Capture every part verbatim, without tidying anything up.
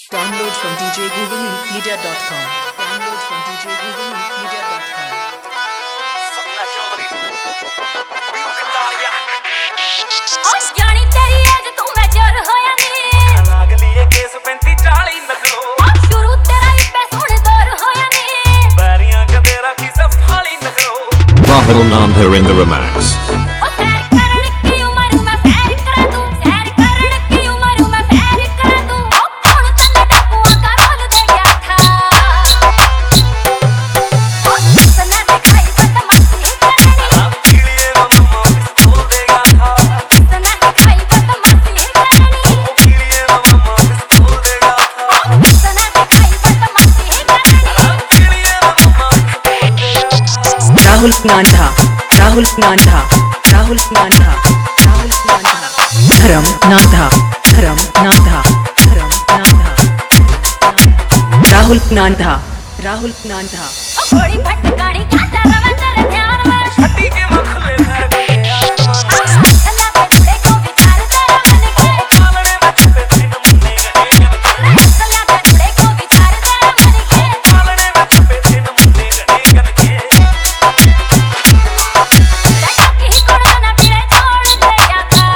Download from d j google media dot com. Download from d j google media dot com. आज जानी तेरी as तू मैं जर होया नी लाग लिए केस पैंती चाली नगरो आज शुरू तेरा ही पे सुन दौर होया नी बैरियां कदे रखी सब Fali नगरो Rahul Nandha in the remix. ओ सैर करन की उम्र में फैर करा तू सैर करन की उम्र में फैर करा तू ओ कौन तन्ने टकुआ का रोल दे गया था ओ सन्ना दिखाई बदमाशी करनी खिलिए मम्मा पिस्तौल देगा था सन्ना दिखाई बदमाशी करनी खिलिए मम्मा पिस्तौल देगा था सन्ना दिखाई बदमाशी करनी खिलिए मम्मा पिस्तौल देगा था Rahul Nandha, Rahul Nandha, Rahul Nandha, Rahul Nandha. Dharam Nandha, Dharam Nandha, Dharam Nandha. Rahul Nandha, Rahul Nandha. ओ घोड़ी भटकानी क्या चरवा तेरे ध्यान में हड्डी के मखले भर गए आसमान सन्ना पे जुड़े को विचार तेरा मन के पालने में छुपे थे नमूने गए गन सन्ना पे जुड़े को विचार तेरा मन के पालने में छुपे थे नमूने गए गन के लड़का की कोड़ा ना पीड़े छोड़ दे गया था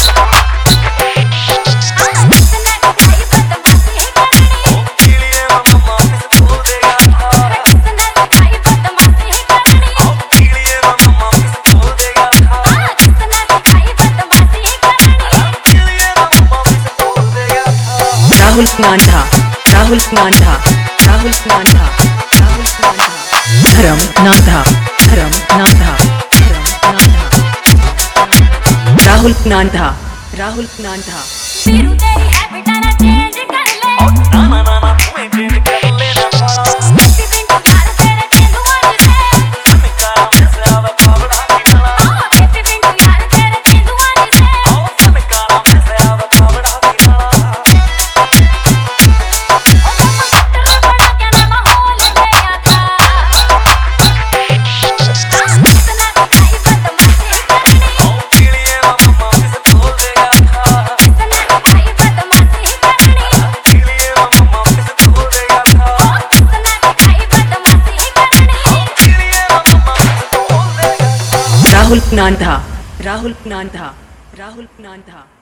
सन्ना दिखाई बदमाशी करनी खिलिए मम्मा पिस्तौल देगा था सन्ना दिखाई बदमाशी करनी खिलिए मम्मा पिस्तौल देगा था सन्ना दिखाई बदमाशी करनी खिलिए मम्मा पिस्तौल देगा था Rahul Nandha, Rahul Nandha, Rahul Nandha, Rahul Nandha. Dharam Nandha, Dharam Nandha, Dharam Nandha. Rahul Nandha, Rahul Nandha. फिरू तेरी हैबिट ना चेंज कर ले ना ना ना ना तुम्हें चेंज कर लेना था किसी दिन तो यार तेरे तेंदुआ जिसे फनकार में से आवा पावड़ा किनाला किसी दिन तो यार तेरे तेंदुआ जिसे ओ फनकार में से आवा पावड़ा किनाला ओ मटर बड़ा क्या ना माहौल दे गया था सन्ना दिखाई बदमाशी करनी खिलिए मम्मा पिस्तौल देगा था सन्ना दिखाई बदमाशी करनी खिलिए मम्मा पिस्तौल देगा था सन्ना दिखाई बदमाशी करनी खिलिए मम्मा पिस्तौल देगा था Rahul Nandha, Rahul Nandha, Rahul Nandha.